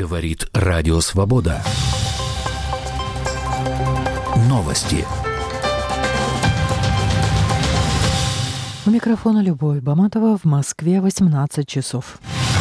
Говорит Радио Свобода. Новости. У микрофона Любовь Баматова. В Москве 18 часов.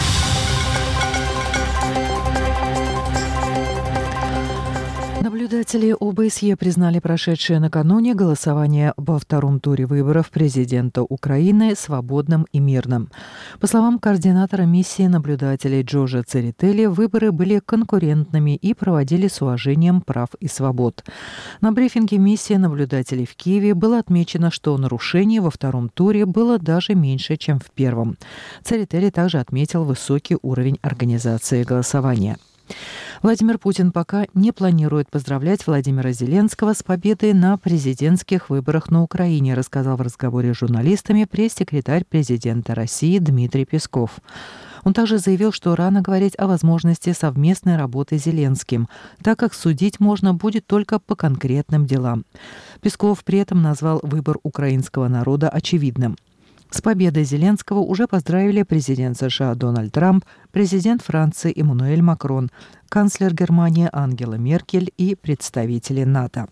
Наблюдатели ОБСЕ признали прошедшее накануне голосование во втором туре выборов президента Украины свободным и мирным. По словам координатора миссии наблюдателей Джорджа Церетели, выборы были конкурентными и проводили с уважением прав и свобод. На брифинге миссии наблюдателей в Киеве было отмечено, что нарушений во втором туре было даже меньше, чем в первом. Церетели также отметил высокий уровень организации голосования. Владимир Путин пока не планирует поздравлять Владимира Зеленского с победой на президентских выборах на Украине, рассказал в разговоре с журналистами пресс-секретарь президента России Дмитрий Песков. Он также заявил, что рано говорить о возможности совместной работы с Зеленским, так как судить можно будет только по конкретным делам. Песков при этом назвал выбор украинского народа очевидным. С победой Зеленского уже поздравили президент США Дональд Трамп, президент Франции Эммануэль Макрон, канцлер Германии Ангела Меркель и представители НАТО.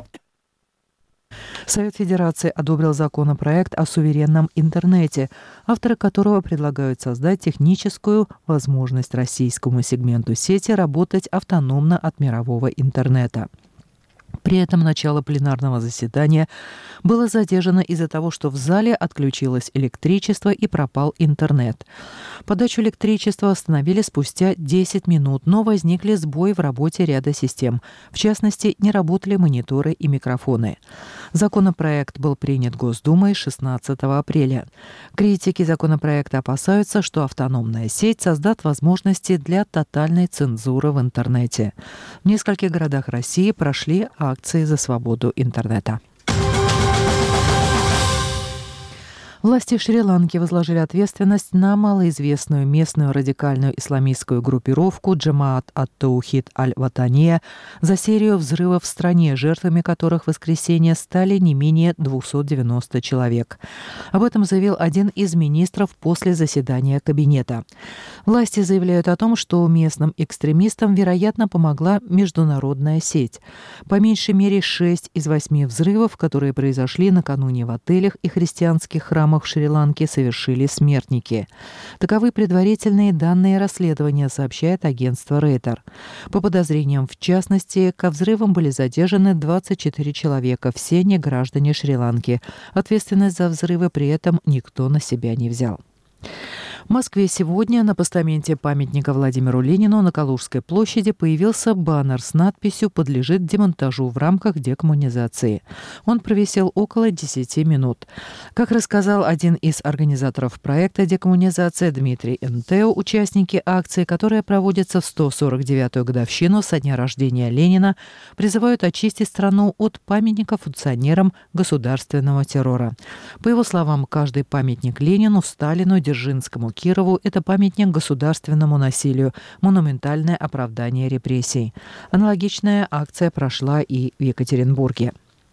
Совет Федерации одобрил законопроект о суверенном интернете, авторы которого предлагают создать техническую возможность российскому сегменту сети работать автономно от мирового интернета. При этом начало пленарного заседания было задержано из-за того, что в зале отключилось электричество и пропал интернет. Подачу электричества остановили спустя 10 минут, но возникли сбои в работе ряда систем. В частности, не работали мониторы и микрофоны. Законопроект был принят Госдумой 16 апреля. Критики законопроекта опасаются, что автономная сеть создаст возможности для тотальной цензуры в интернете. В нескольких городах России прошли акции за свободу интернета. Власти Шри-Ланки возложили ответственность на малоизвестную местную радикальную исламистскую группировку Джамаат ат-Таухид аль-Ватания за серию взрывов в стране, жертвами которых в воскресенье стали не менее 290 человек. Об этом заявил один из министров после заседания кабинета. Власти заявляют о том, что местным экстремистам, вероятно, помогла международная сеть. По меньшей мере 6 из 8 взрывов, которые произошли накануне в отелях и христианских храмах в Шри-Ланке, совершили смертники. Таковы предварительные данные расследования, сообщает агентство Рейтер. По подозрениям, в частности, ко взрывам были задержаны 24 человека, все не граждане Шри-Ланки. Ответственность за взрывы при этом никто на себя не взял. В Москве сегодня на постаменте памятника Владимиру Ленину на Калужской площади появился баннер с надписью «Подлежит демонтажу в рамках декоммунизации». Он провисел около 10 минут. Как рассказал один из организаторов проекта «Декоммунизация» Дмитрий Энтео, участники акции, которая проводится в 149-ю годовщину со дня рождения Ленина, призывают очистить страну от памятников функционерам государственного террора. По его словам, каждый памятник Ленину, Сталину, Дзержинскому, Кирову – это памятник государственному насилию, монументальное оправдание репрессий. Аналогичная акция прошла и в Екатеринбурге.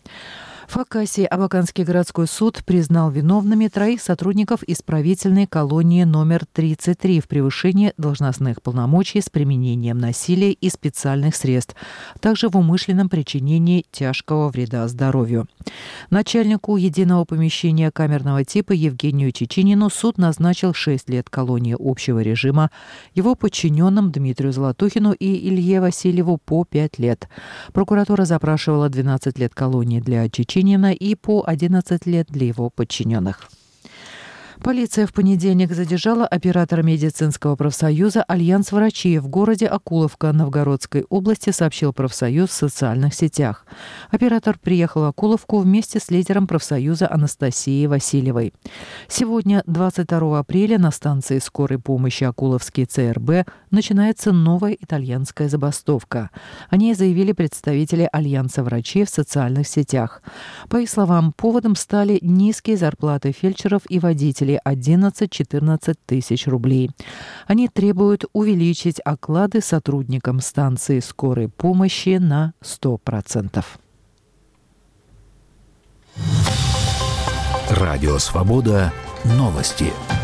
В Хакасии Абаканский городской суд признал виновными 3 сотрудников исправительной колонии номер 33 в превышении должностных полномочий с применением насилия и специальных средств, также в умышленном причинении тяжкого вреда здоровью. Начальнику единого помещения камерного типа Евгению Чечинину суд назначил 6 лет колонии общего режима, его подчиненным Дмитрию Золотухину и Илье Васильеву по 5 лет. Прокуратура запрашивала 12 лет колонии для Чечинина и по 11 лет для его подчиненных. Полиция в понедельник задержала оператора медицинского профсоюза «Альянс врачей» в городе Окуловка Новгородской области, сообщил профсоюз в социальных сетях. Оператор приехал в Окуловку вместе с лидером профсоюза Анастасией Васильевой. Сегодня, 22 апреля, на станции скорой помощи Окуловский ЦРБ начинается новая итальянская забастовка. О ней заявили представители Альянса врачей в социальных сетях. По их словам, поводом стали низкие зарплаты фельдшеров и водителей 11-14 тысяч рублей. Они требуют увеличить оклады сотрудникам станции скорой помощи на 100%. Радио Свобода. Новости.